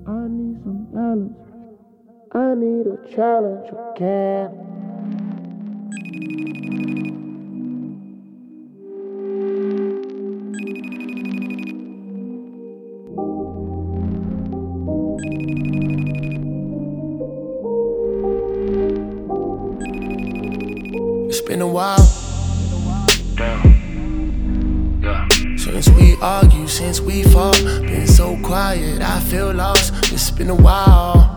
I need some balance. I need a challenge again. It's been a while. Since we argue, since we fought, been so quiet, I feel lost. It's been a while.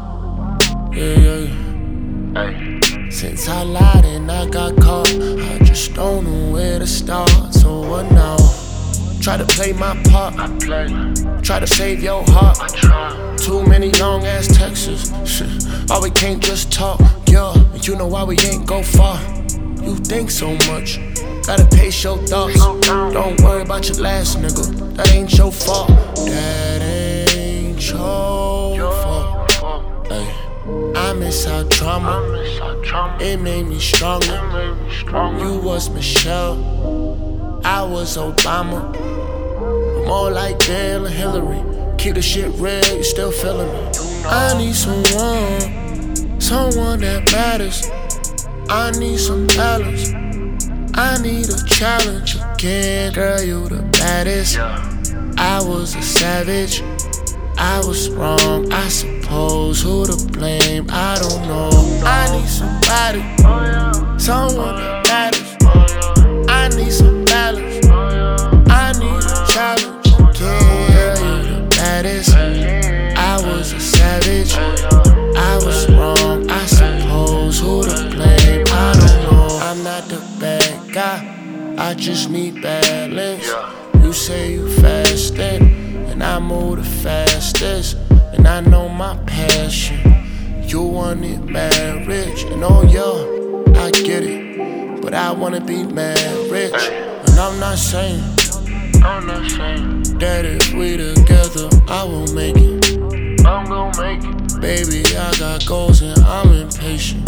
Since I lied and I got caught, I just don't know where to start. So what now? Try to play my part, try to save your heart. Too many long ass texts, oh we can't just talk. Yeah, you know why we ain't go far. You think so much, gotta pace your thoughts. Don't worry about your last nigga, that ain't your fault. That ain't your fault. Ay. I miss our drama, it made me stronger. You was Michelle, I was Obama. More like Bill and Hillary. Keep the shit real, you still feeling me. I need someone that matters. I need some balance. I need a challenge again. Girl, you the baddest. I was a savage, I was wrong, I suppose. Who to blame? I don't know. I need somebody, someone that matters. I need some balance. I need a challenge again. Girl, you the baddest. I was a savage, I was wrong, I suppose. Who to blame? I don't know. I'm not the bad guy, I just need balance. You say you fasting, and I move the fastest. And I know my passion, you wanted marriage. And oh yeah, I get it, but I wanna be mad rich. And I'm not saying that if we together, I will make it. I'm gon' make it. Baby, I got goals and I'm impatient.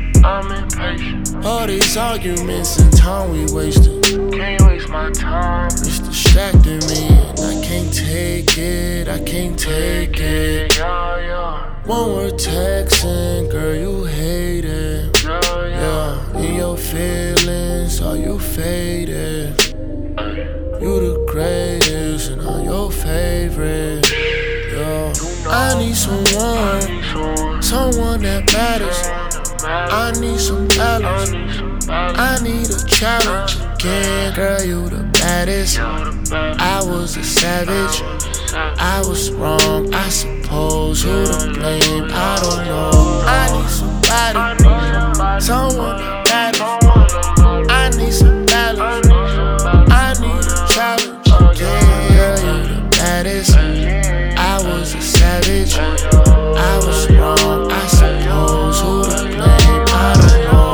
All these arguments and time we wasted, can't waste my time. It's distracting me and I can't take it, I can't take it. One word texting, girl, you hate it. Yeah, in your feelings, are you faded? You the greatest and I'm your favorite. Yeah, I need someone that matters. I need some balance. I need a challenge again. Girl, you the baddest. I was a savage, I was wrong, I suppose. Who to blame? I don't know. I need somebody, someone that matters. I need some balance. I need a challenge again. Girl, you the baddest. I was a savage, I was wrong, I suppose. Who to blame? I don't know.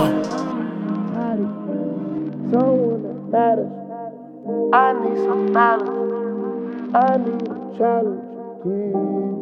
Someone that matters. I need some balance. I need a challenge again.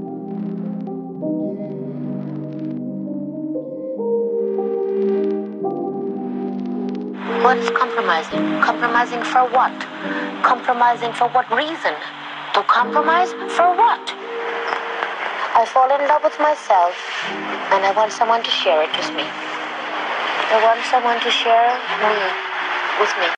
What's compromising? Compromising for what? Compromising for what reason? To compromise for what? I fall in love with myself, and I want someone to share it with me. I want someone to share me with me.